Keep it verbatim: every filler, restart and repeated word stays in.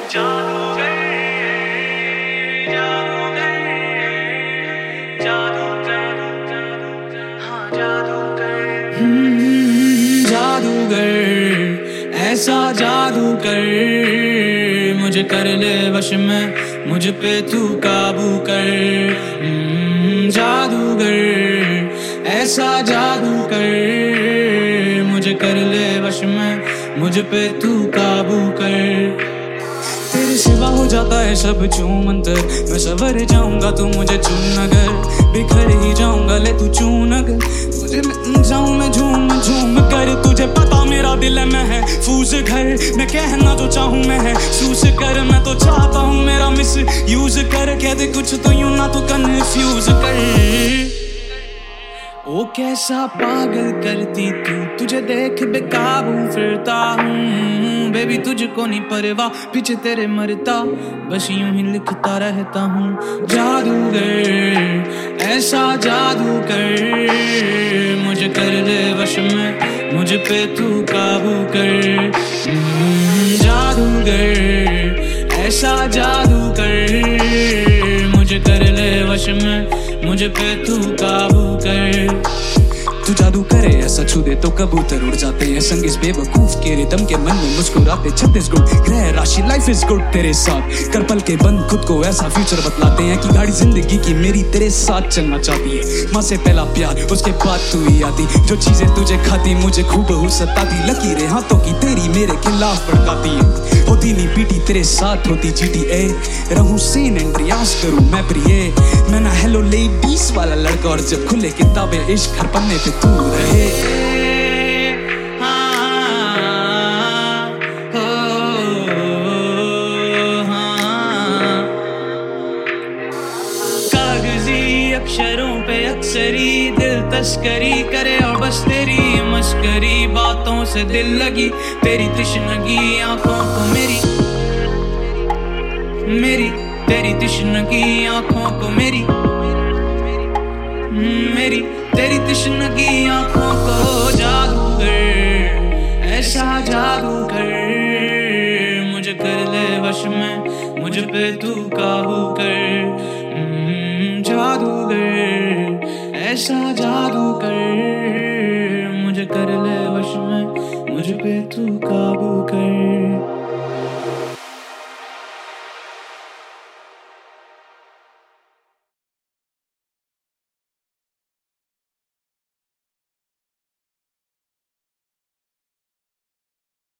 जादूगर जादूगर जादू जादू जादू हाँ जादूगर हम्म, जादूगर ऐसा जादू कर मुझे कर ले वश में मुझ पे तू काबू कर हम्म, जादूगर ऐसा जादू कर मुझे कर ले वश में मुझ पे तू काबू कर तेरे सिवा हो जाता है सब चूम अंतर मैं सवर जाऊंगा तू मुझे चून अगर बिखर ही जाऊंगा ले तू चून अगर तुझे मैं जाऊं मैं झूम झूम कर तुझे पता मेरा दिल में है फूस घर मैं कहना तो चाहूं मैं है सूस कर मैं तो चाहता हूं मेरा मिस यूज कर कह दे कुछ तो यूं ना तो कन्फ्यूज कर ओ कैसा पागल करती तू तुझे देख बेकाबू फिरता हूँ बेबी तुझको नहीं परवाह पीछे तेरे मरता बस यूं ही लिखता रहता हूँ जादूगर ऐसा जादू कर मुझे कर ले वश में मुझ पे तू काबू कर जादूगर ऐसा जादू कर मुझे कर ले वश में मुझ पे तू काबू कर तू जादू करे ऐसा छू दे तो कबूतर उड़ जाते हैं संग इस बेवकूफ के रिदम के मन में मुस्कुराते छत्तीस गुण ग्रह राशि लाइफ इज गुड तेरे साथ कर पल के बंद खुद को ऐसा फ्यूचर बतलाते हैं कि गाड़ी जिंदगी की मेरी तेरे साथ चलना चाहती है माँ से पहला प्यार उसके बाद तू ही आती जो चीजें तुझे खाती मुझे खूब हो सताती लकीरें हाथों की तेरी मेरे खिलाफ भड़काती है होती नहीं पीटी तेरे साथ होती जीटी ए रहूं सेन एंड रियाज करूं मैं प्रिय मैं ना हेलो लेडीज वाला लड़का और जब खुले किताबें इश्क हर पन्ने पे तू रहे कागजी अक्षरों पे अक्सरी दिल तस्करी करे और बस तेरी मस्करी बातों से दिल लगी तेरी तृष्णगी आंखों को मेरी मेरी तेरी तृष्णगी आंखों को मेरी मेरी तेरी तृष्णगी आंखों को जादू कर ऐसा जादू कर मुझे कर ले वश में मुझ पे तू काबू कर जादूगर ऐसा जादू कर मुझे कर ले वश में मुझ पे तू काबू कर।